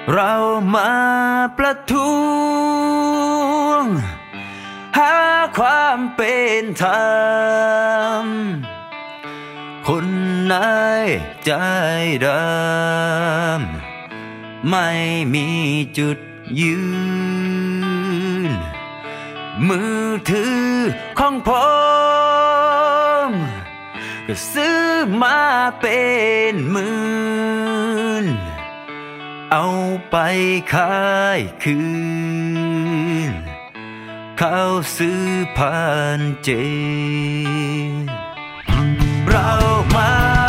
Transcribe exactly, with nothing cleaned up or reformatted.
เรามาประท้วงหาความเป็นธรรมคนนายใจดำไม่มีจุดยืนมือถือของผมก็ซื้อมาเป็นหมื่นเอาไปขายคืนเขาซื้อพันเจเรามา